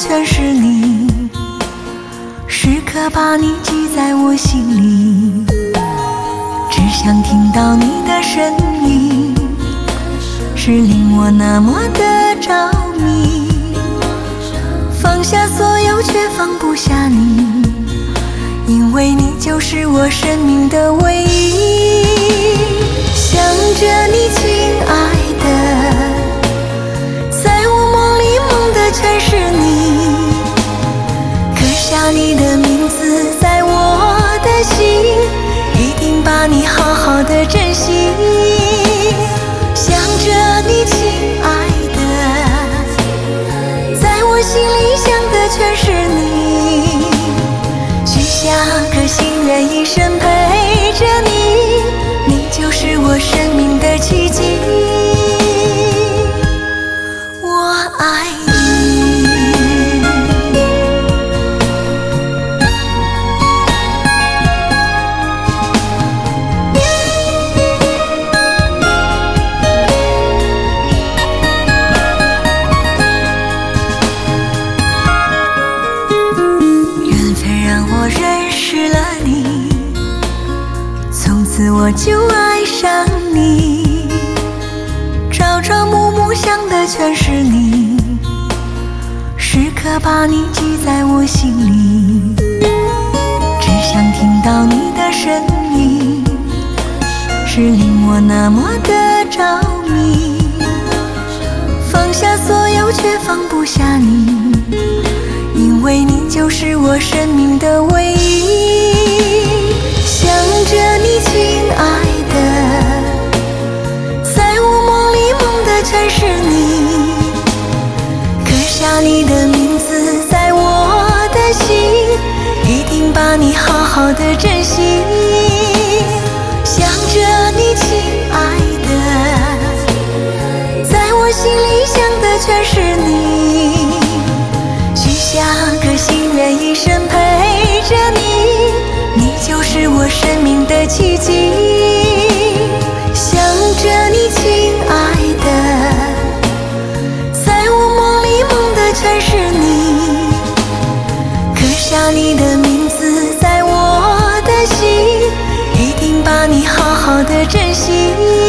全是你，时刻把你记在我心里，只想听到你的声音，是令我那么的着迷，放下所有却放不下你，因为你就是我生命的唯一。想着你亲爱的，在我梦里梦的全是你，刻下你的名字在我的心，一定把你好好的珍惜。想着你亲爱的，在我心里想的全是你，许下个心愿一生陪着你，你就是我生命的奇迹，我爱你。缘分让我认识了你，从此我就爱上你，朝朝暮暮想的全是你，时刻把你记在我心里，只想听到你的声音，是令我那么的着迷，放下所有却放不下你，因为你就是我生命的唯一。想着你亲爱的，在我梦里梦的全是你，刻下你的名字在我的心，一定把你好好的珍惜。想着你亲爱的，在我心里想的全是你，许下个心愿一生陪着你，你就是我生命的奇迹。想着你亲爱的，在我梦里梦的全是你，刻下你的名字在我的心，一定把你好好的珍惜。